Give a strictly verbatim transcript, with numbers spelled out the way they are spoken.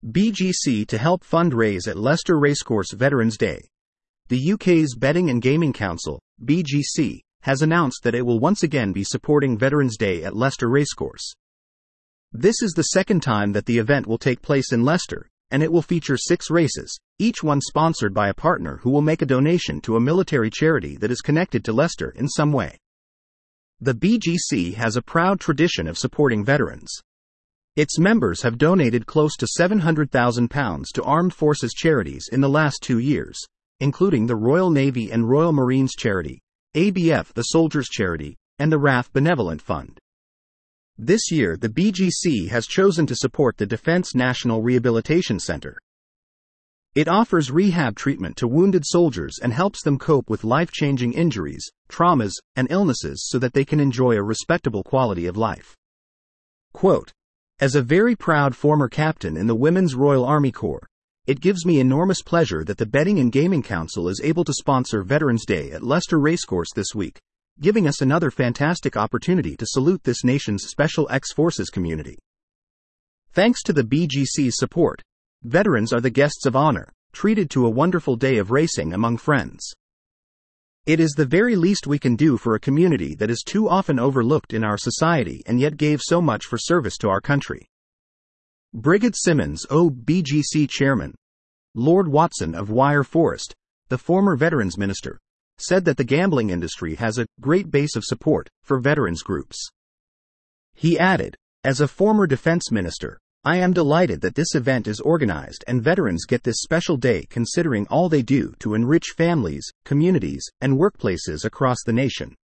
B G C to help fundraise at Leicester Racecourse Veterans Day. The U K's Betting and Gaming Council, B G C, has announced that it will once again be supporting Veterans Day at Leicester Racecourse. This is the second time that the event will take place in Leicester, and it will feature six races, each one sponsored by a partner who will make a donation to a military charity that is connected to Leicester in some way. The B G C has a proud tradition of supporting veterans. Its members have donated close to seven hundred thousand pounds to armed forces charities in the last two years, including the Royal Navy and Royal Marines Charity, A B F the Soldiers Charity, and the R A F Benevolent Fund. This year the B G C has chosen to support the Defence National Rehabilitation Centre. It offers rehab treatment to wounded soldiers and helps them cope with life-changing injuries, traumas, and illnesses so that they can enjoy a respectable quality of life. Quote, "As a very proud former captain in the Women's Royal Army Corps, it gives me enormous pleasure that the Betting and Gaming Council is able to sponsor Veterans Day at Leicester Racecourse this week, giving us another fantastic opportunity to salute this nation's Special Ex-Forces community. Thanks to the B G C's support, veterans are the guests of honor, treated to a wonderful day of racing among friends. It is the very least we can do for a community that is too often overlooked in our society and yet gave so much for service to our country." Brigid Simmons, O B G C Chairman, Lord Watson of Wyre Forest, the former Veterans Minister, said that the gambling industry has a great base of support for veterans groups. He added, "As a former Defence Minister, I am delighted that this event is organized and veterans get this special day considering all they do to enrich families, communities, and workplaces across the nation."